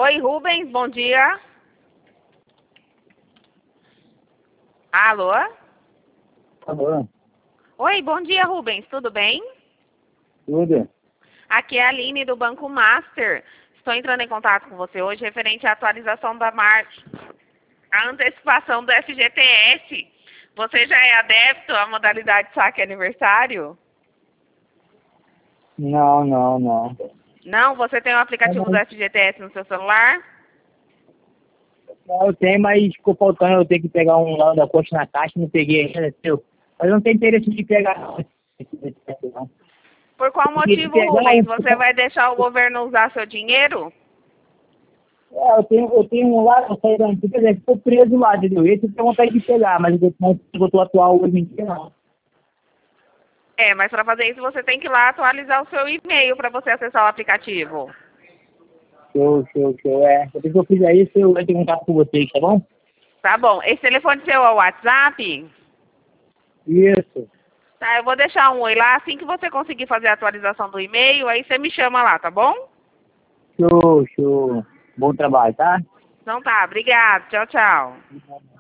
Oi, Rubens, bom dia. Alô? Alô? Oi, bom dia, Rubens, tudo bem? Tudo? Aqui é a Aline do Banco Master. Estou entrando em contato com você hoje referente à atualização da a antecipação do FGTS. Você já é adepto à modalidade saque aniversário? Não, não, não. Não? Você tem o aplicativo do FGTS no seu celular? Não, eu tenho, mas ficou faltando eu ter que pegar um lá da coxa na caixa, não peguei ainda, seu. Mas eu não tenho interesse de pegar, não. Por qual motivo, Rubens? Você vai deixar o governo usar seu dinheiro? Eu tenho um lá, eu saí da antiga, ele ficou preso lá, entendeu? Esse eu tenho vontade de pegar, mas eu tô atual hoje em dia, não. É, mas para fazer isso você tem que ir lá atualizar o seu e-mail para você acessar o aplicativo. Show. Depois que eu fizer isso, eu entro em contato com vocês, tá bom? Tá bom. Esse telefone seu é o WhatsApp? Isso. Tá, eu vou deixar um oi lá. Assim que você conseguir fazer a atualização do e-mail, aí você me chama lá, tá bom? Show. Bom trabalho, tá? Então tá, obrigado. Tchau, tchau.